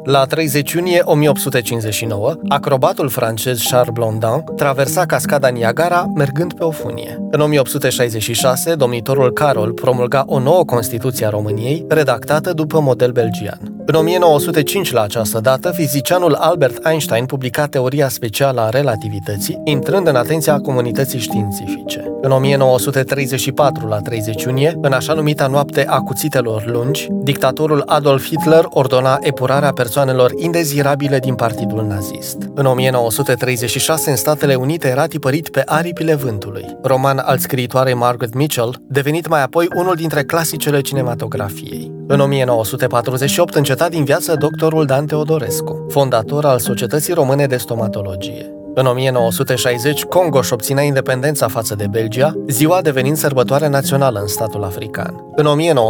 La 30 iunie 1859, acrobatul francez Charles Blondin traversa cascada Niagara mergând pe o funie. În 1866, domnitorul Carol promulga o nouă Constituție a României, redactată după model belgian. În 1905, la această dată, fizicianul Albert Einstein publica teoria specială a relativității, intrând în atenția comunității științifice. În 1934, la 30 iunie, în așa numita noapte a cuțitelor lungi, dictatorul Adolf Hitler ordona epurarea persoanelor indezirabile din partidul nazist. În 1936, în Statele Unite, era tipărit Pe aripile vântului, roman al scriitoarei Margaret Mitchell, devenit mai apoi unul dintre clasicele cinematografiei. În 1948 înceta din viață doctorul Dan Teodorescu, fondator al Societății Române de Stomatologie. În 1960, Congo își obținea independența față de Belgia, ziua devenind sărbătoare națională în statul african. În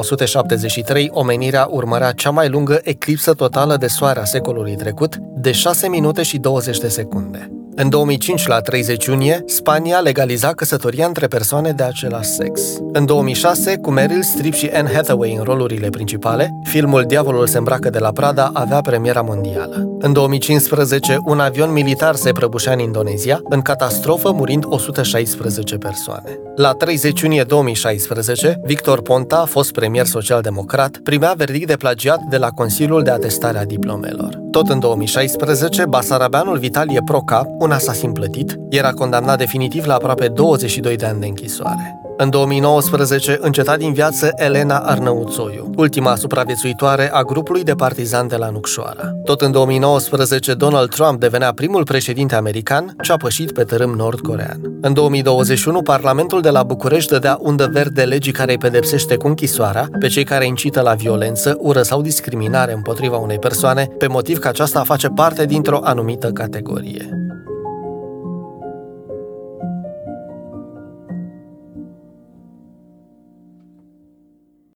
1973, omenirea urmărea cea mai lungă eclipsă totală de soare a secolului trecut, de 6 minute și 20 de secunde. În 2005, la 30 iunie, Spania legaliza căsătoria între persoane de același sex. În 2006, cu Meryl Streep și Anne Hathaway în rolurile principale, filmul Diavolul se îmbracă de la Prada avea premiera mondială. În 2015, un avion militar se prăbușea în Indonezia, în catastrofă murind 116 persoane. La 30 iunie 2016, Victor Ponta, fost premier social-democrat, primea verdict de plagiat de la Consiliul de Atestare a Diplomelor. Tot în 2016, basarabeanul Vitalie Proca, un asasin plătit, era condamnat definitiv la aproape 22 de ani de închisoare. În 2019, înceta din viață Elena Arnăuțoiu, ultima supraviețuitoare a grupului de partizani de la Nucșoara. Tot în 2019, Donald Trump devenea primul președinte american ce a pășit pe tărâm nord-corean. În 2021, Parlamentul de la București dădea undă verde legii care îi pedepsește cu închisoarea pe cei care incită la violență, ură sau discriminare împotriva unei persoane pe motiv că aceasta face parte dintr-o anumită categorie.